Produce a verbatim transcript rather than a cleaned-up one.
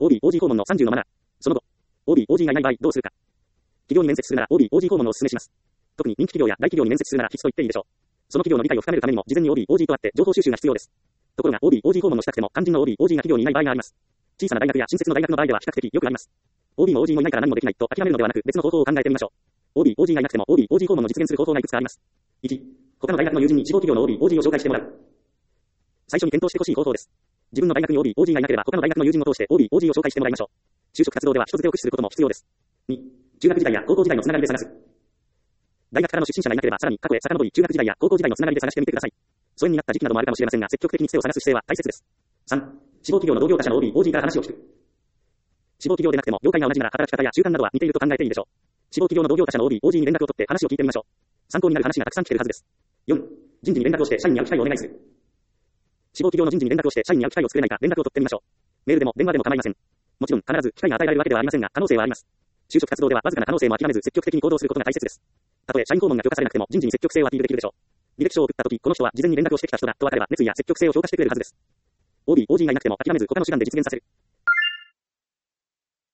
オービーオージー 訪問のさんじゅうのマナー。その後、オービーオージー がいない場合どうするか。企業に面接するなら オービーオージー 訪問をお勧めします。特に人気企業や大企業に面接するなら必須と言っていいでしょう。その企業の理解を深めるためにも事前に オービーオージー と会って情報収集が必要です。ところが オービーオージー 訪問のしたくても肝心の オービーオージー が企業にいない場合があります。小さな大学や新設の大学の場合では比較的よくあります。オービー も オージー もいないから何もできないと諦めるのではなく別の方法を考えてみましょう。オービーオージー がいなくても オービーオージー 訪問の実現する方法がいくつかあります。いち、他の大学の友人に志望企業の オービーオージー を紹介してもらう。最初に検討してほしい方法です。自分の大学に オービーオージー がいなければ他の大学の友人を通して オービーオージー を紹介してもらいましょう。就職活動では人づてを駆使することも必要です。に、中学時代や高校時代のつながりで探す。大学からの出身者がいなければさらに過去へ遡り中学時代や高校時代のつながりで探してみてください。疎遠になった時期などもあるかもしれませんが積極的につてを探す姿勢は大切です。さん、志望企業の同業他社の オービーオージー から話を聞く。志望企業でなくても業界が同じなら働き方や習慣などは似ていると考えていいでしょう。志望企業の同業他社の オービーオージー に連絡を取って話を聞いてみましょう。参考になる話がたくさん聞けるはずです。よん、人事に連絡をして社員に会う機会をお願いする。志望企業の人事に連絡をして社員に会う機会を作れないか連絡を取ってみましょう。メールでも電話でも構いません。もちろん必ず機会が与えられるわけではありませんが可能性はあります。就職活動ではわずかな可能性も諦めず積極的に行動することが大切です。たとえ社員訪問が許可されなくても人事に積極性をアピールできるでしょう。履歴書を送ったとき、この人は事前に連絡をしてきた人だと分かれば熱意や積極性を評価してくれるはずです。オービーオージー がいなくても諦めず他の手段で実現させる。